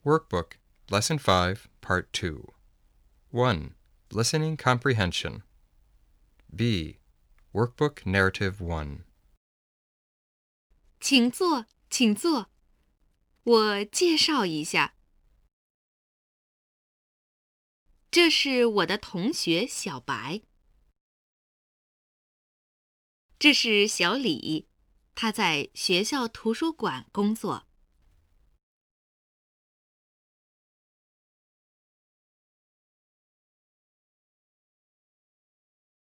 Workbook, Lesson 5, Part 2. 1. Listening Comprehension. B. Workbook Narrative 1. 请坐，请坐。我介绍一下，这是我的同学小白，这是小李，他在学校图书馆工作。